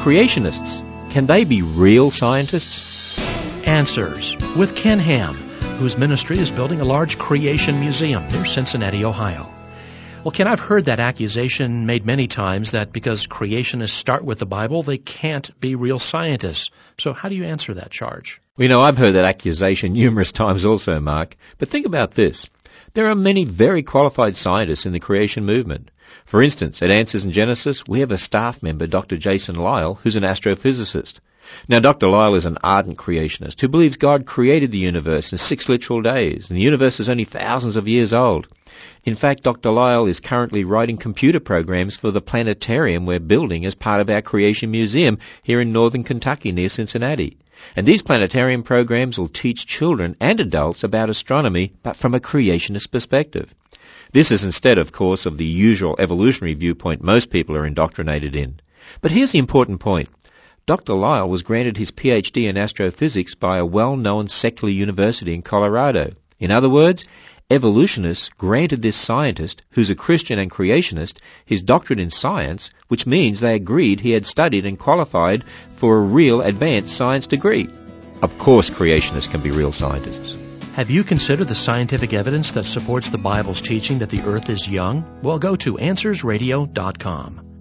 creationists, can they be real scientists? Answers with Ken Ham, whose ministry is building a large creation museum near Cincinnati, Ohio. Well, Ken, I've heard that accusation made many times that because creationists start with the Bible, they can't be real scientists. So how do you answer that charge? Well, I've heard that accusation numerous times also, Mark. But think about this. There are many very qualified scientists in the creation movement. For instance, at Answers in Genesis, we have a staff member, Dr. Jason Lisle, who's an astrophysicist. Now, Dr. Lisle is an ardent creationist who believes God created the universe in 6 literal days, and the universe is only thousands of years old. In fact, Dr. Lisle is currently writing computer programs for the planetarium we're building as part of our creation museum here in northern Kentucky near Cincinnati. And these planetarium programs will teach children and adults about astronomy, but from a creationist perspective. This is instead, of course, of the usual evolutionary viewpoint most people are indoctrinated in. But here's the important point. Dr. Lisle was granted his PhD in astrophysics by a well-known secular university in Colorado. In other words, evolutionists granted this scientist, who's a Christian and creationist, his doctorate in science, which means they agreed he had studied and qualified for a real advanced science degree. Of course, creationists can be real scientists. Have you considered the scientific evidence that supports the Bible's teaching that the earth is young? Well, go to AnswersRadio.com.